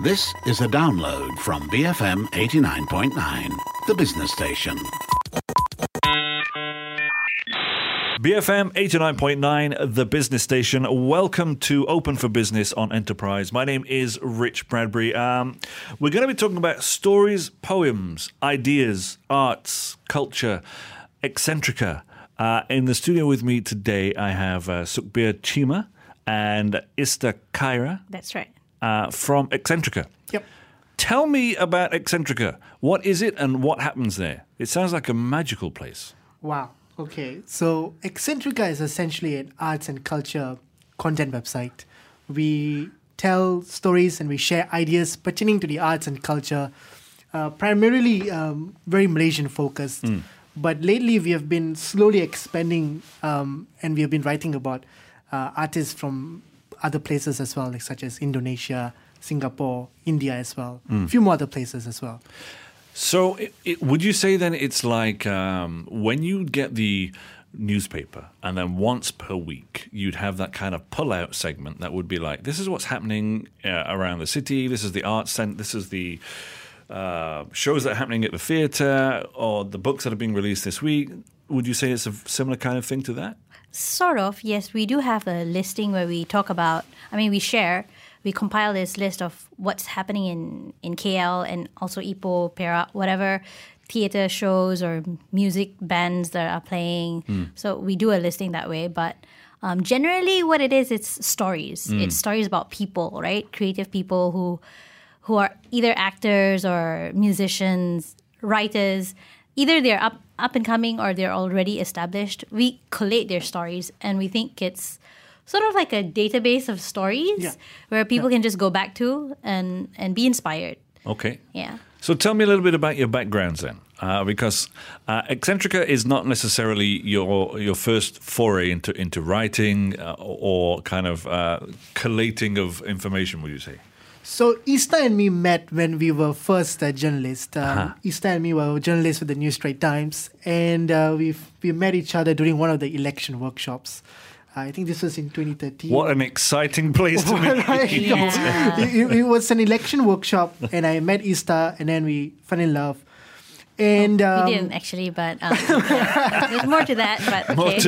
This is a download from BFM 89.9, the business station. BFM 89.9, the business station. Welcome to Open for Business on Enterprise. My name is Rich Bradbury. We're going to be talking about stories, poems, ideas, arts, culture, Excentrica. In the studio with me today, I have Sukhbir Chima and Ista Khaira. That's right. From Excentrica. Yep. Tell me about Excentrica. What is it and what happens there? It sounds like a magical place. Wow. Okay. So Excentrica is essentially an arts and culture content website. We tell stories and we share ideas pertaining to the arts and culture, primarily very Malaysian focused. But lately we have been slowly expanding and we have been writing about artists from other places as well, like such as Indonesia, Singapore, India as well. A few more other places as well. So would you say then it's like when you get the newspaper and then once per week you'd have that kind of pull-out segment that would be like, this is what's happening around the city, this is the arts center, this is the shows that are happening at the theatre or the books that are being released this week. Would you say it's a similar kind of thing to that? Sort of, yes. We do have a listing where we talk about, we compile this list of what's happening in KL and also Ipoh, Perak, whatever theatre shows or music bands that are playing. So we do a listing that way. But generally what it is, it's stories. It's stories about people, right? Creative people who are either actors or musicians, writers. Either they're up and coming or they're already established. We collate their stories and we think it's sort of like a database of stories where people can just go back to and be inspired. Okay. Yeah. So tell me a little bit about your backgrounds then, because Excentrica is not necessarily your first foray into writing or kind of collating of information, would you say? So Ista and me met when we were first journalists. Ista and me were journalists with the New Strait Times, and we met each other during one of the election workshops. I think this was in 2013. What an exciting place to meet. Yeah. It was an election workshop, and I met Ista, and then we fell in love. And We didn't actually, but there's more to that. But okay. More to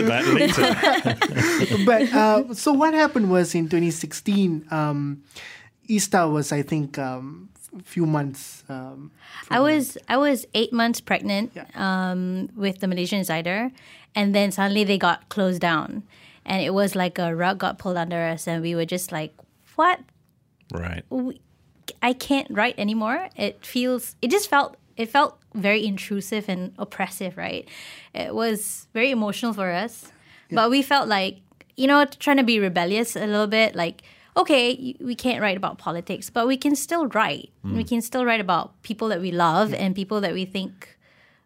that later. But so what happened was in 2016. Ista was, I think, a few months. I was 8 months pregnant with the Malaysian Insider, and then suddenly they got closed down, and it was like a rug got pulled under us, and we were just like, "What? Right. I can't write anymore." It felt very intrusive and oppressive, right? It was very emotional for us, but we felt like trying to be rebellious a little bit, like. Okay, we can't write about politics, but we can still write. We can still write about people that we love and people that we think,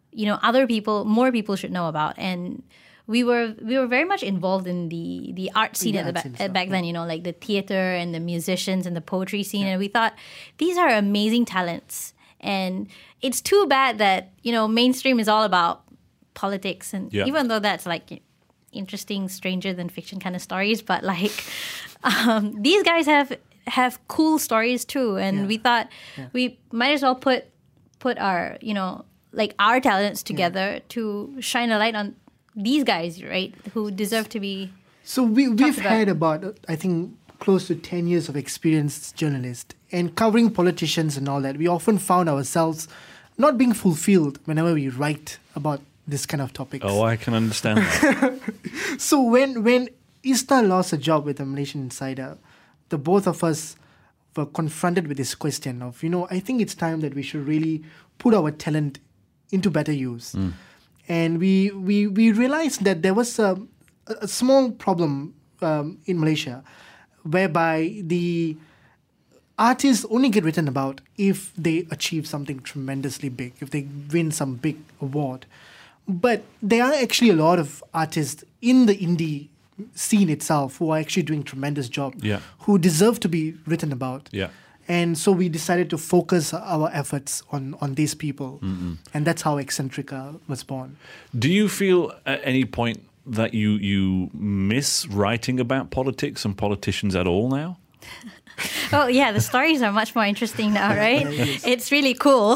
more people should know about. And we were very much involved in the art scene back then, like the theater and the musicians and the poetry scene. And we thought, these are amazing talents. And it's too bad that, mainstream is all about politics. And even though that's like interesting, stranger than fiction kind of stories, but like these guys have cool stories too, and we thought we might as well put our our talents together to shine a light on these guys, right, who deserve to be. So we've had about I think close to 10 years of experience as journalists and covering politicians and all that. We often found ourselves not being fulfilled whenever we write about this kind of topics. Oh, I can understand that. So when Ista lost a job with the Malaysian Insider, the both of us were confronted with this question of, I think it's time that we should really put our talent into better use. And we realized that there was a small problem in Malaysia whereby the artists only get written about if they achieve something tremendously big, if they win some big award. But there are actually a lot of artists in the indie scene itself who are actually doing tremendous job, who deserve to be written about. Yeah. And so we decided to focus our efforts on these people. And that's how Excentrica was born. Do you feel at any point that you miss writing about politics and politicians at all now? Oh yeah, the stories are much more interesting now, right? It's really cool.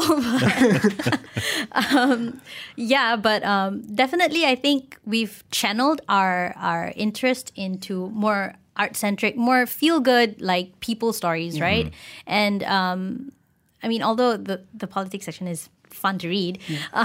But definitely, I think we've channeled our interest into more art-centric, more feel-good, like people stories, right? And I mean, although the politics section is fun to read,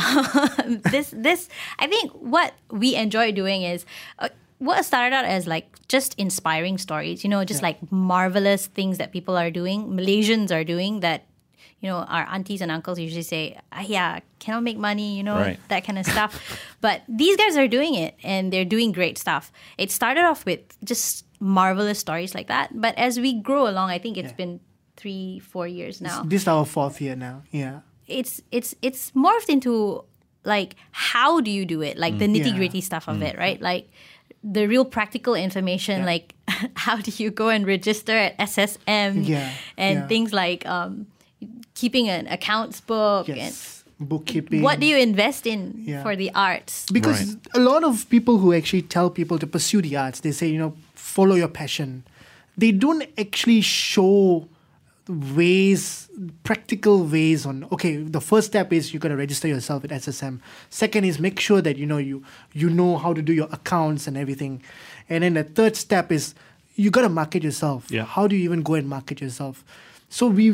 this I think what we enjoy doing is. What started out as like just inspiring stories, just like marvelous things that people are doing, Malaysians are doing that, our aunties and uncles usually say, yeah, cannot make money, Right. that kind of stuff. But these guys are doing it and they're doing great stuff. It started off with just marvelous stories like that. But as we grow along, I think it's been 3-4 years now. This is our 4th year now. Yeah. It's morphed into like, how do you do it? Like the nitty gritty stuff of it, right? Like, the real practical information, like how do you go and register at SSM and things like keeping an accounts book and bookkeeping. what do you invest in for the arts? Because a lot of people who actually tell people to pursue the arts, they say, follow your passion. They don't actually show practical ways on, okay, the first step is you got to register yourself at SSM. Second is make sure that, you know how to do your accounts and everything. And then the third step is you got to market yourself. Yeah. How do you even go and market yourself? So we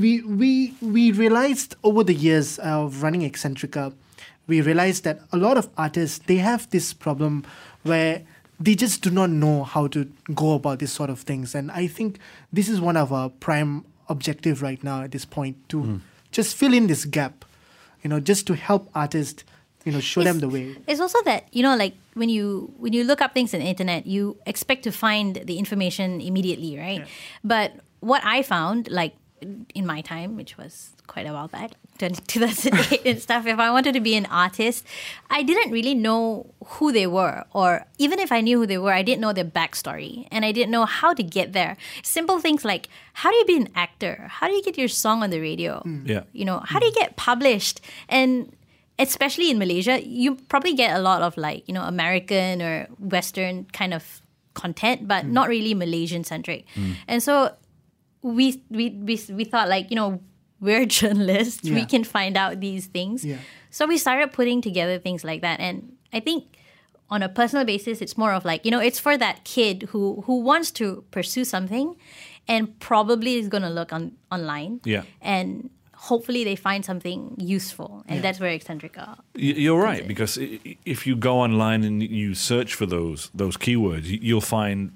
realized over the years of running Eccentrica, we realized that a lot of artists, they have this problem where they just do not know how to go about this sort of things. And I think this is one of our prime objective right now at this point to just fill in this gap, just to help artists, show them the way. It's also that, like when you look up things on the internet, you expect to find the information immediately, right? Yeah. But what I found, like in my time, which was quite a while back, 2008 and stuff, if I wanted to be an artist, I didn't really know who they were. Or even if I knew who they were, I didn't know their backstory. And I didn't know how to get there. Simple things like, how do you be an actor? How do you get your song on the radio? How do you get published? And especially in Malaysia, you probably get a lot of like, American or Western kind of content, but not really Malaysian centric. And so we thought like, we're journalists. We can find out these things. Yeah. So we started putting together things like that. And I think on a personal basis, it's more of like, it's for that kid who wants to pursue something and probably is going to look online. Yeah. And hopefully they find something useful. And that's where Eccentrica You're right, because if you go online and you search for those keywords, you'll find,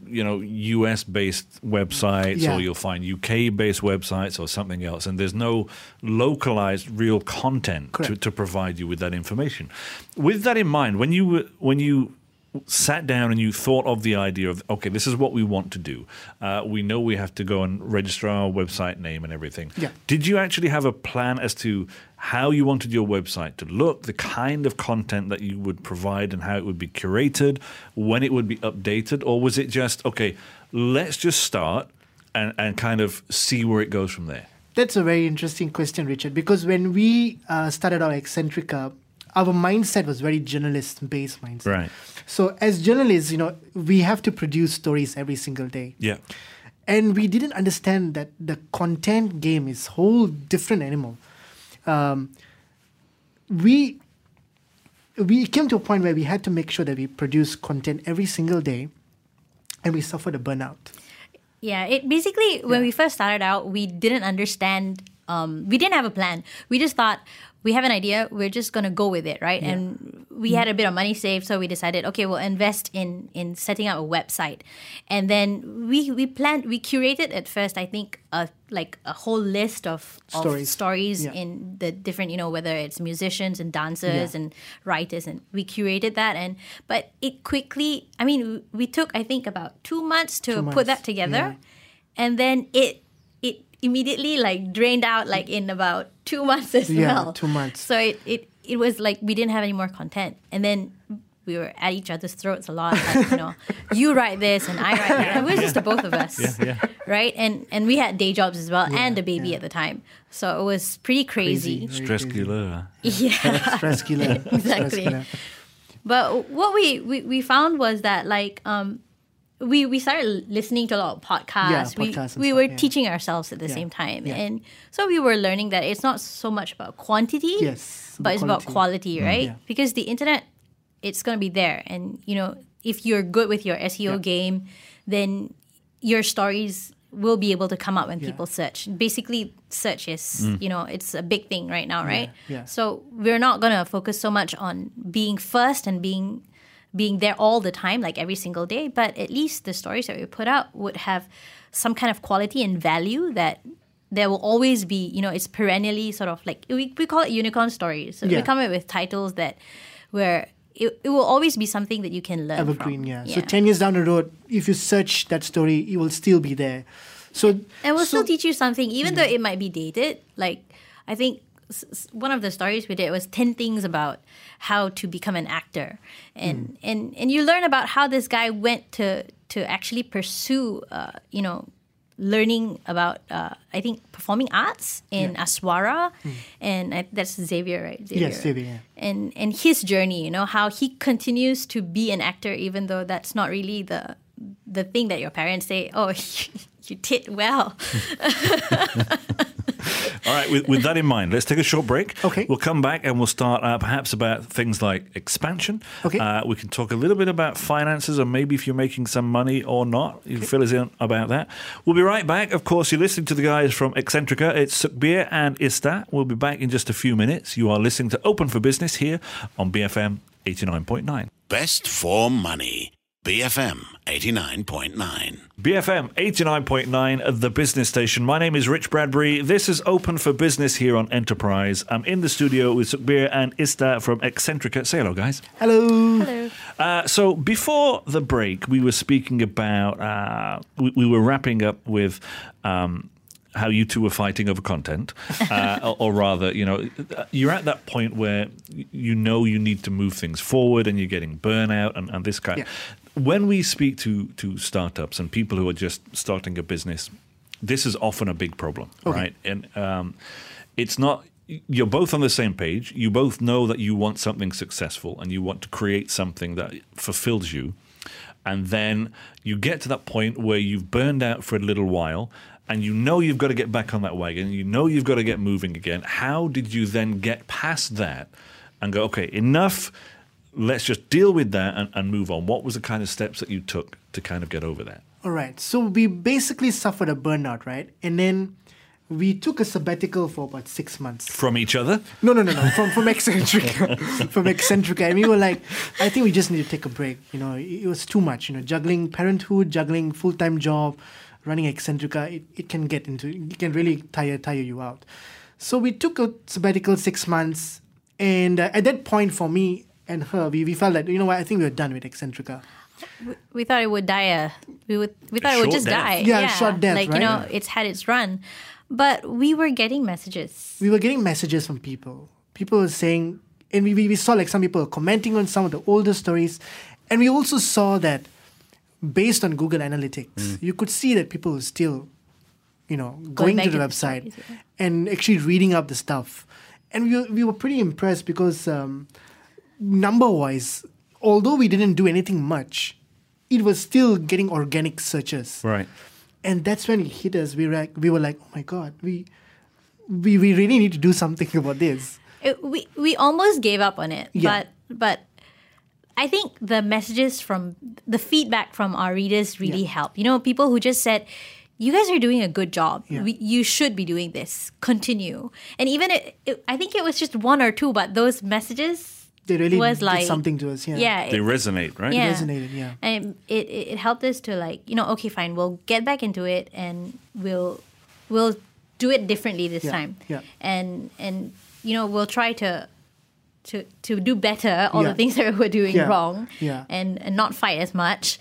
US-based websites or you'll find UK-based websites or something else. And there's no localized real content to provide you with that information. With that in mind, when you sat down and you thought of the idea of, okay, this is what we want to do. We know we have to go and register our website name and everything. Yeah. Did you actually have a plan as to how you wanted your website to look, the kind of content that you would provide and how it would be curated, when it would be updated? Or was it just, okay, let's just start and kind of see where it goes from there? That's a very interesting question, Richard, because when we started our Eccentrica, our mindset was very journalist-based mindset. Right. So as journalists, we have to produce stories every single day. Yeah. And we didn't understand that the content game is a whole different animal. We came to a point where we had to make sure that we produce content every single day, and we suffered a burnout. Yeah, when we first started out, we didn't understand. We didn't have a plan. We just thought, we have an idea, we're just going to go with it, right? Yeah. And we had a bit of money saved, so we decided, okay, we'll invest in setting up a website. And then we curated at first, I think, a whole list of stories in the different, whether it's musicians and dancers and writers, and we curated that. But it quickly, we took, I think, about 2 months to put that together. And then it immediately drained out in about 2 months as well. Yeah, 2 months. So it was like we didn't have any more content. And then we were at each other's throats a lot. You write this and I write that. It was just the both of us. Right? And we had day jobs as well and a baby at the time. So it was pretty crazy. Stress killer. Yeah. Stress killer. Exactly. But what we found was that we started listening to a lot of podcasts. Yeah, podcasts and we stuff, were yeah. teaching ourselves at the Yeah, same time, yeah. and so we were learning that it's not so much about quantity, Yes, but it's about quality, right? Yeah. Because the internet, it's going to be there, and if you're good with your SEO Yeah. game, then your stories will be able to come up when Yeah. people search. Basically, search is it's a big thing right now, right? yeah. So we're not going to focus so much on being first and being there all the time, like every single day, but at least the stories that we put out would have some kind of quality and value that there will always be, it's perennially sort of like, we call it unicorn stories. So Yeah. we come up with titles where it will always be something that you can learn Evergreen, from. yeah. So 10 years down the road, if you search that story, it will still be there. So And we'll still teach you something, even though it might be dated. Like, I think one of the stories we did was 10 things about how to become an actor. And you learn about how this guy went to actually pursue, learning about, I think, performing arts in Aswara. And that's Xavier, right? Yes, Xavier, yeah. And his journey, how he continues to be an actor, even though that's not really the thing that your parents say, oh, you did well. All right, with that in mind, let's take a short break. Okay. We'll come back and we'll start perhaps about things like expansion. Okay. We can talk a little bit about finances and maybe if you're making some money or not. You can fill us in about that. We'll be right back. Of course, you're listening to the guys from Excentrica. It's Sukhbir and Ista. We'll be back in just a few minutes. You are listening to Open for Business here on BFM 89.9. Best for money. BFM 89.9. BFM 89.9, the business station. My name is Rich Bradbury. This is Open for Business here on Enterprise. I'm in the studio with Sukhbir and Ista from Excentrica. Say hello, guys. hello. Hello. So before the break, we were speaking about, we were wrapping up with how you two were fighting over content, or rather, you're at that point where you need to move things forward and you're getting burnout and this kind. Yeah. When we speak to startups and people who are just starting a business, this is often a big problem, right? And it's not. You're both on the same page. You both know that you want something successful and you want to create something that fulfills you. And then you get to that point where you've burned out for a little while and you've got to get back on that wagon. You've got to get moving again. How did you then get past that and go, okay, enough, let's just deal with that and move on? What was the kind of steps that you took to kind of get over that? All right. So we basically suffered a burnout, right? And then we took a sabbatical for about 6 months. From each other? No. From Excentrica. From Excentrica. And we were like, I think we just need to take a break. It was too much. Juggling parenthood, juggling full-time job, running Excentrica, it can really tire you out. So we took a sabbatical 6 months. And at that point for me and her, we felt that, I think we were done with Excentrica. We thought it would die. We thought it would Short just death. die. Yeah, short death, like right? it's had its run, but we were getting messages. We were getting messages from people. People were saying, and we saw like some people commenting on some of the older stories, and we also saw that based on Google Analytics, you could see that people were still, going back to the to the website stories, yeah. and actually reading up the stuff, and we were pretty impressed because number-wise, although we didn't do anything much, it was still getting organic searches. Right. And that's when it hit us. We were like, oh my God, we really need to do something about this. We almost gave up on it, Yeah. but I think the messages from the feedback from our readers really helped. People who just said, you guys are doing a good job. Yeah. You should be doing this. Continue. And even I think it was just one or two, but those messages They really was did like something to us. Yeah. Yeah, They resonate, right? yeah. Resonated, yeah. And it helped us to okay, fine, we'll get back into it and we'll do it differently this Yeah, time. yeah. And we'll try to do better all Yeah. the things that we're doing Yeah, wrong. yeah. And not fight as much.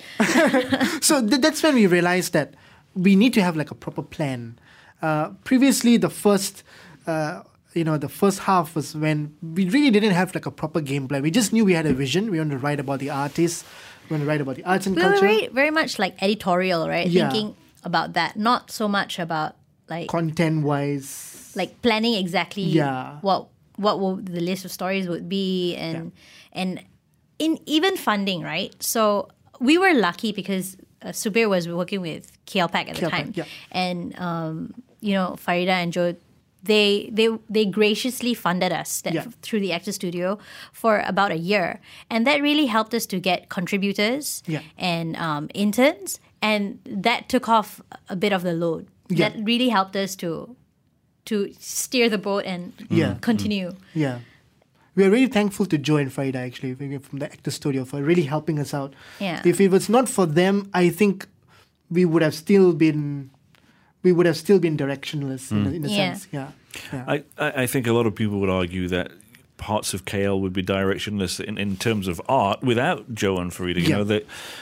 So that's when we realized that we need to have like a proper plan. Previously, the first half was when we really didn't have like a proper game plan. We just knew we had a vision. We want to write about the artists. We want to write about the arts and We were culture. very, very much like editorial, right? Yeah. Thinking about that, not so much about like Content-wise. like planning exactly Yeah. what will the list of stories would be and in even funding, right? So we were lucky because Subir was working with KLPAC at the KLPAC, time, yeah. and Farida and Joe, they graciously funded us Yeah. through the Actor Studio for about a year, and that really helped us to get contributors Yeah. and interns, and that took off a bit of the load. Yeah. That really helped us to steer the boat and Yeah. continue. Yeah. We are really thankful to Joe and Farida, actually, from the Actor Studio, for really helping us out. Yeah. If it was not for them, I think we would have still been directionless in a Yeah. sense. Yeah. Yeah. I think a lot of people would argue that parts of KL would be directionless in terms of art without Joe and Farida. You Yeah. know, that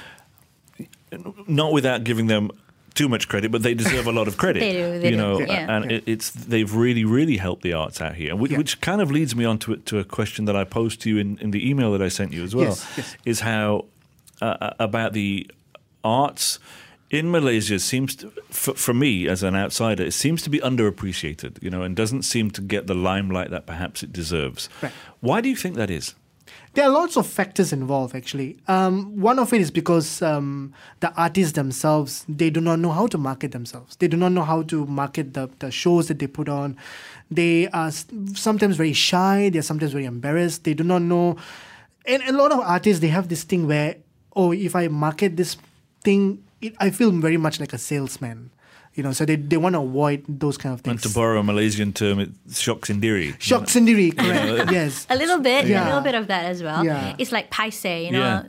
not without giving them too much credit, but they deserve a lot of credit. They do, they you do, know, yeah. and they've really helped the arts out here, which kind of leads me on to a question that I posed to you in the email that I sent you as well. Yes. Is how about the arts in Malaysia seems to, for me as an outsider, it seems to be underappreciated, you know, and doesn't seem to get the limelight that perhaps it deserves. Right. Why do you think that is? There are lots of factors involved, actually. One of it is because the artists themselves, they do not know how to market themselves. They do not know how to market the shows that they put on. They are sometimes very shy. They are sometimes very embarrassed. They do not know. And a lot of artists, they have this thing where, if I market this thing, I feel very much like a salesman. You know, so they want to avoid those kind of And things. to borrow a Malaysian term, it's shock sendiri. Shock sendiri, correct. Yes. A little bit Yeah. of that as well. Yeah. It's like paise, you know. Yeah.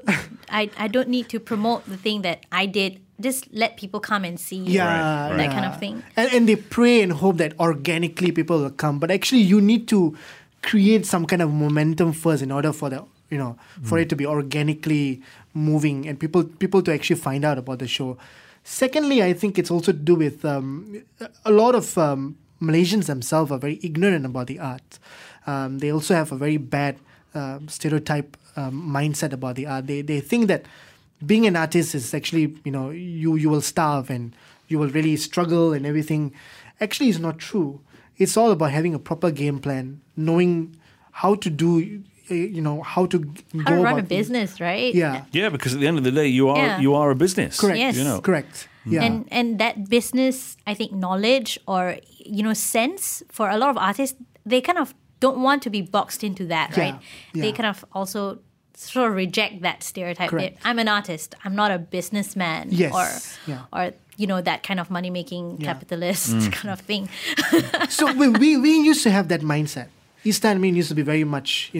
I don't need to promote the thing that I did. Just let people come and see. Yeah, That kind of thing. And they pray and hope that organically people will come. But actually, you need to create some kind of momentum first in order for for it to be organically moving and people to actually find out about the show. Secondly, I think it's also to do with a lot of Malaysians themselves are very ignorant about the art. They also have a very bad stereotype mindset about the art. They think that being an artist is actually, you will starve and you will really struggle and everything. Actually, it's not true. It's all about having a proper game plan, knowing how to do, how to How to go run about a business, right? Yeah. Yeah, because at the end of the day, you are a business. Correct. Yes. You know. Correct. Yeah. And that business, I think, knowledge or sense for a lot of artists, they kind of don't want to be boxed into that, Yeah, right? yeah. They kind of also sort of reject that stereotype. Correct. I'm an artist. I'm not a businessman. Yes, yeah. Or that kind of money making capitalist kind of thing. So we used to have that mindset. East Mean used to be very much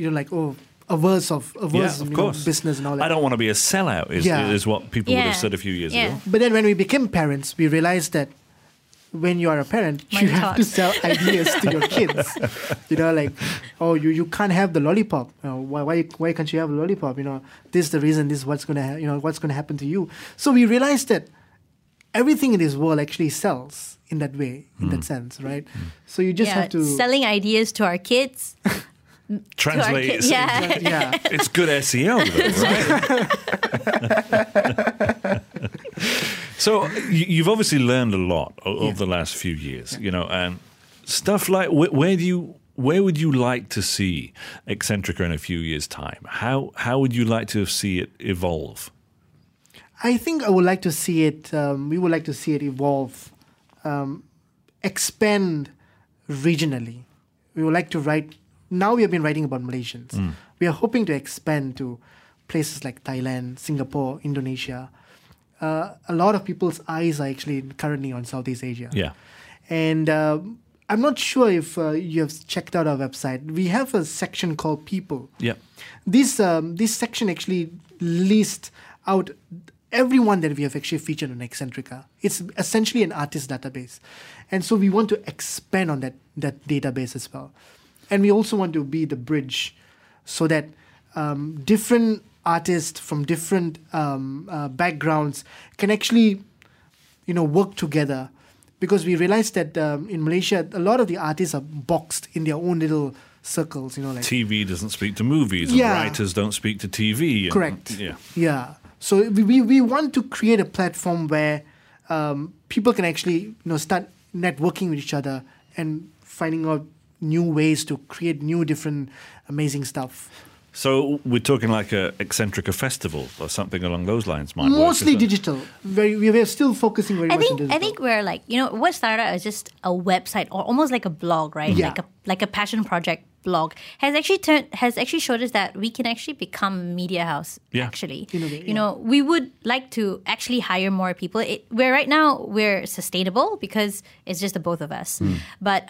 averse of course. business and all that. I don't want to be a sellout, is what people would have said a few years ago. But then when we became parents, we realized that when you are a parent, Money you have to talks. sell ideas to your kids. You can't have the lollipop. Why can't you have a lollipop? This is the reason. This is what's going to what's going to happen to you. So we realized that everything in this world actually sells in that way, in that sense, right? So you just have to selling ideas to our kids. Translate. kids, yeah. yeah. It's good SEO, though, right? So you've obviously learned a lot over the last few years, and stuff like where would you like to see Excentrica in a few years' time? How would you like to see it evolve? I think I would like to see it. We would like to see it evolve, expand regionally. We would like to write. Now we have been writing about Malaysians. We are hoping to expand to places like Thailand, Singapore, Indonesia. A lot of people's eyes are actually currently on Southeast Asia. Yeah. And I'm not sure if you have checked out our website. We have a section called People. Yeah. This section actually lists out everyone that we have actually featured on Excentrica. It's essentially an artist database. And so we want to expand on that database as well. And we also want to be the bridge so that different artists from different backgrounds can actually, work together. Because we realized that in Malaysia, a lot of the artists are boxed in their own little circles, TV doesn't speak to movies, and Yeah. writers don't speak to TV. Correct. Yeah. Yeah. So we want to create a platform where people can actually start networking with each other and finding out new ways to create new different amazing stuff. So we're talking like a Eccentrica festival or something along those lines. Might work, Mostly isn't it? digital. We are still focusing very much on digital. I think we're like, what started out as just a website or almost like a blog, right? Yeah. Like a passion project blog has actually showed us that we can actually become a media house. Yeah. Actually, Innovate, we would like to actually hire more people. We're sustainable because it's just the both of us. But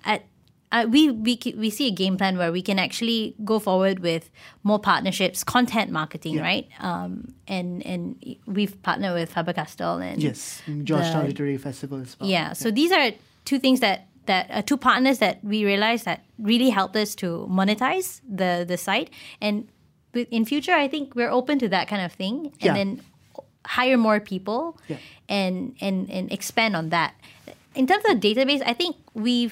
we see a game plan where we can actually go forward with more partnerships, content marketing, right? And we've partnered with Faber-Castell and yes, Georgetown Literary Festival as well. yeah. So these are two things that two partners that we realized that really helped us to monetize the site. And in future, I think we're open to that kind of thing, and then hire more people and expand on that. In terms of database, I think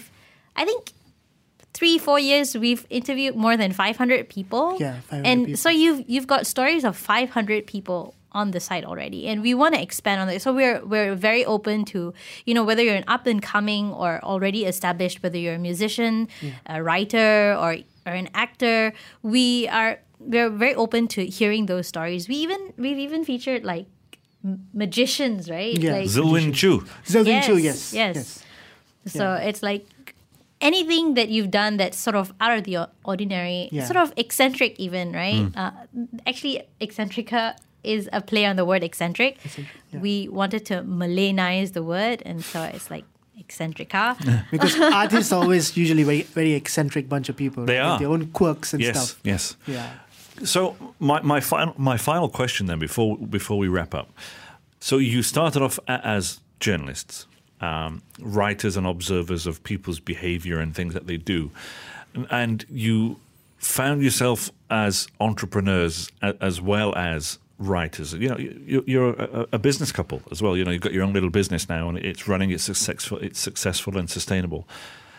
3-4 years we've interviewed more than 500 people. Yeah, 500 and people. so you've got stories of 500 people on the site already, and we want to expand on it. So we're very open to whether you're an up and coming or already established, whether you're a musician, a writer, or an actor. We're very open to hearing those stories. We've even featured like magicians, right? Yeah. Like, Zilwin Chu. Zilwin Chu, yes. So it's like anything that you've done that's sort of out of the ordinary, Yeah. sort of eccentric even, right? Actually, Eccentrica is a play on the word eccentric. We wanted to Malayize the word, and so it's like Eccentrica. Because artists are always usually very, very eccentric bunch of people. They right? are. With their own quirks and Yes, stuff. yes. Yeah. So my final question then before we wrap up. So you started off as journalists, writers and observers of people's behavior and things that they do, and you found yourself as entrepreneurs as well as writers. You're a business couple as well. You've got your own little business now, and it's running. It's successful and sustainable.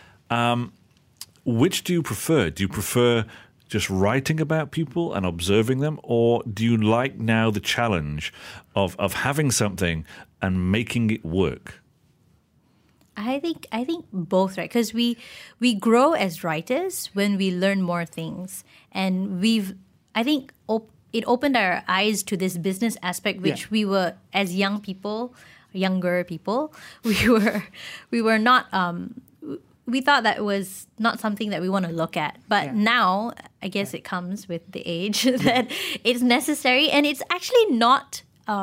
Which do you prefer? Do you prefer just writing about people and observing them, or do you like now the challenge of having something and making it work? I think both, right? Because we grow as writers when we learn more things, and it opened our eyes to this business aspect, which we were, as younger people, we were not. We thought that was not something that we want to look at, but now I guess it comes with the age that it's necessary, and it's actually not.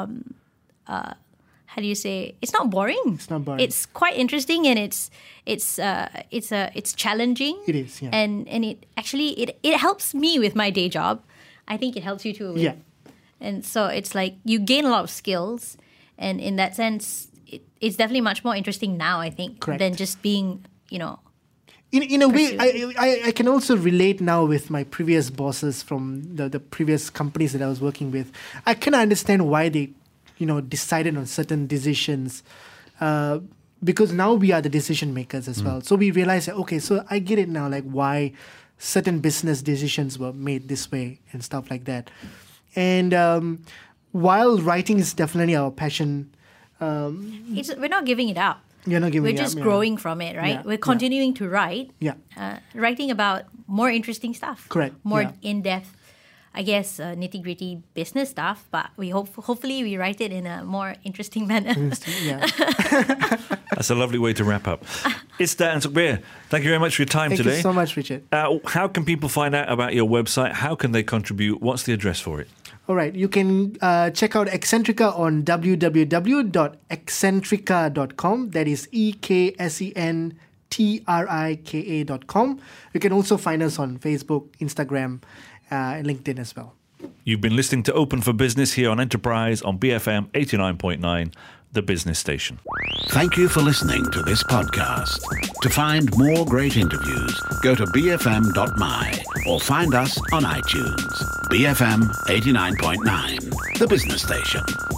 How do you say? It's not boring. It's not boring. It's quite interesting, and it's challenging. It is, yeah. And it actually it helps me with my day job. I think it helps you too. Yeah. And so it's like you gain a lot of skills, and in that sense, it's definitely much more interesting now, I think, Correct. than just being, In a way, pursue. I can also relate now with my previous bosses from the previous companies that I was working with. I can understand why they, decided on certain decisions, because now we are the decision makers as well. So we realize that, okay, so I get it now, like why certain business decisions were made this way and stuff like that. And while writing is definitely our passion, we're not giving it up. you're not giving We're it just up, growing from it, right? Yeah, We're continuing to write. Yeah. Writing about more interesting stuff. Correct, More yeah. in-depth, I guess, nitty-gritty business stuff. But we hopefully we write it in a more interesting manner. Yeah. That's a lovely way to wrap up. Ista and Sukhbir, thank you very much for your time Thank today. you so much, Richard. How can people find out about your website? How can they contribute? What's the address for it? All right, you can check out Eccentrica on www.eccentrica.com. That is EKSENTRIKA.com. You can also find us on Facebook, Instagram, and LinkedIn as well. You've been listening to Open for Business here on Enterprise on BFM 89.9, the business station. Thank you for listening to this podcast. To find more great interviews, go to bfm.my or find us on iTunes. BFM 89.9, the business station.